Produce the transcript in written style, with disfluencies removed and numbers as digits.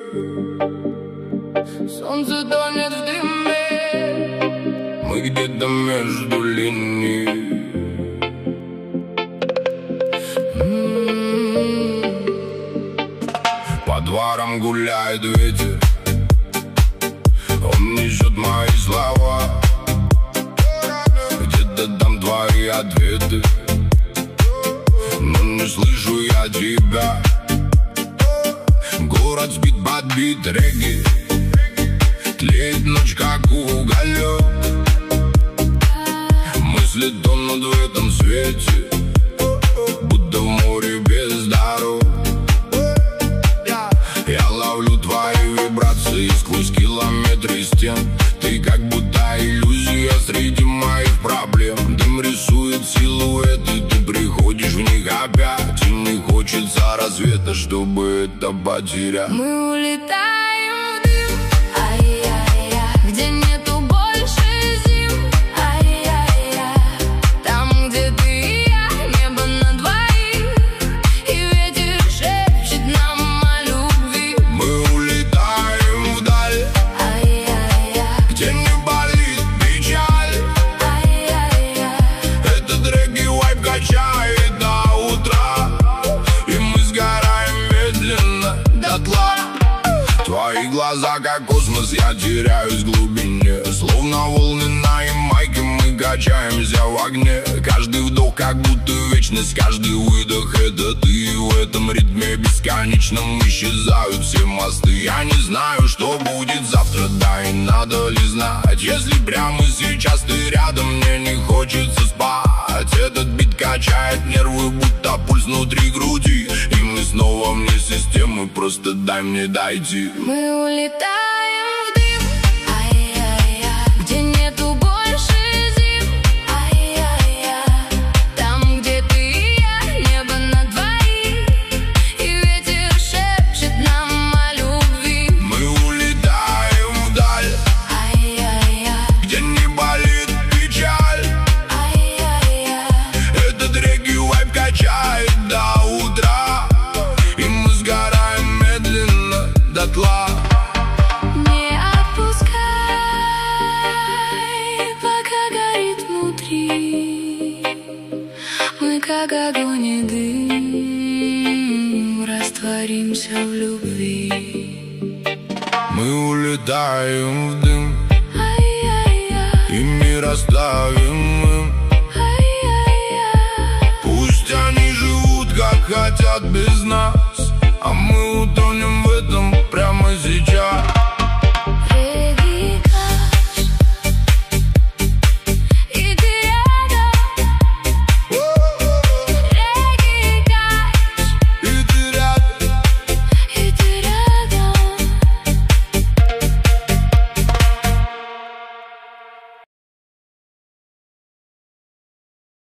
Солнце тонет в дыме, мы где-то между линий. По дворам гуляет ветер, он несет мои слова. Где-то там твои ответы, но не слышу я тебя. Город спит под бит регги, тлеет ночь, как уголек. Мысли тонут в этом свете, будто в море без дорог. Я ловлю твои вибрации сквозь километры стен. Ты как будто иллюзия среди моих проблем. Дым рисует силуэты, ты приходишь в них опять. И не хочется рассвета, чтобы это потерять. Мы улетаем в дым, ай-яй-яй, где нету больше зим, ай-яй-яй. Там, где ты и я, небо на двоих, и ветер шепчет нам о любви. Мы улетаем вдаль, Ай-яй-яй, где не болит печаль. ай-яй-яй, Этот регги-вайб качает до утра, и мы сгораем медленно дотла. Твои глаза как космос, я теряюсь в глубине. Словно волны на Ямайке, мы качаемся в огне. Каждый вдох как будто вечность, каждый выдох это ты. И в этом ритме бесконечном исчезают все мосты. Я не знаю, что будет завтра, да и надо ли знать. Если прямо сейчас ты рядом, мне не хочется спать. Этот бит качает нервы, будто пульс внутри груди. И мы снова вне системы, просто дай мне дойти. мы улетаем в дым, ай-яй-яй, где нету больше зим, ай-яй-яй. Там, где ты и я, небо на двоих, и ветер шепчет нам о любви. Мы улетаем вдаль, Ай-яй-яй, где не болит печаль. ай-яй-яй, Этот регги-вайб качает до утра, и мы сгораем медленно дотла. не отпускай, пока горит внутри. Мы как огонь и дым, растворимся в любви. Мы улетаем в дым, Ай-яй-яй, и мир оставим им. ай-яй-яй, Пусть они живут как хотят без нас.